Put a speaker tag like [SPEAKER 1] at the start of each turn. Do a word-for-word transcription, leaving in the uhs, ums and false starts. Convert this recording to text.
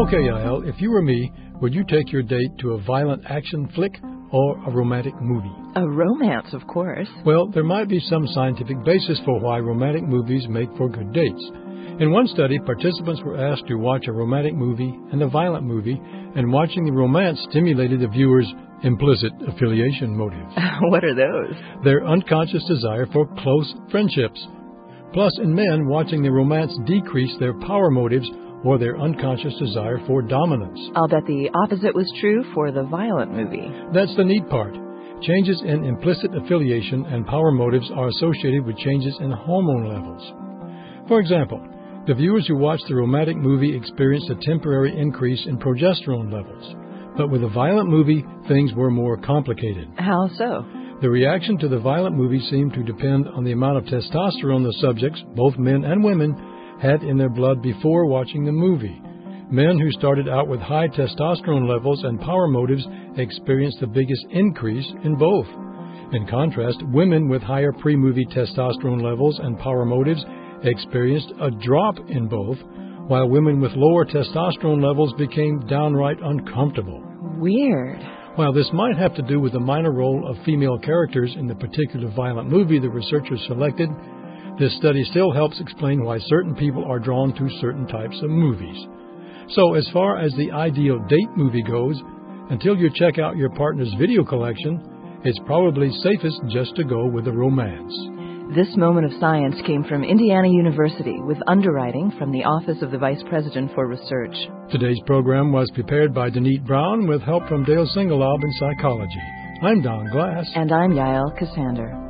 [SPEAKER 1] Okay, Yael, if you were me, would you take your date to a violent action flick or a romantic movie?
[SPEAKER 2] A romance, of course.
[SPEAKER 1] Well, there might be some scientific basis for why romantic movies make for good dates. In one study, participants were asked to watch a romantic movie and a violent movie, and watching the romance stimulated the viewer's implicit affiliation motives.
[SPEAKER 2] What are those?
[SPEAKER 1] Their unconscious desire for close friendships. Plus, in men, watching the romance decreased their power motives or their unconscious desire for dominance.
[SPEAKER 2] I'll bet the opposite was true for the violent movie.
[SPEAKER 1] That's the neat part. Changes in implicit affiliation and power motives are associated with changes in hormone levels. For example, the viewers who watched the romantic movie experienced a temporary increase in progesterone levels. But with a violent movie, things were more complicated.
[SPEAKER 2] How so?
[SPEAKER 1] The reaction to the violent movie seemed to depend on the amount of testosterone the subjects, both men and women, had in their blood before watching the movie. Men who started out with high testosterone levels and power motives experienced the biggest increase in both. In contrast, women with higher pre-movie testosterone levels and power motives experienced a drop in both, while women with lower testosterone levels became downright uncomfortable.
[SPEAKER 2] Weird.
[SPEAKER 1] While this might have to do with the minor role of female characters in the particular violent movie the researchers selected, this study still helps explain why certain people are drawn to certain types of movies. So, as far as the ideal date movie goes, until you check out your partner's video collection, it's probably safest just to go with a romance.
[SPEAKER 2] This moment of science came from Indiana University with underwriting from the Office of the Vice President for Research.
[SPEAKER 1] Today's program was prepared by Denise Brown with help from Dale Singelab in psychology. I'm Don Glass.
[SPEAKER 2] And I'm Yael Cassander.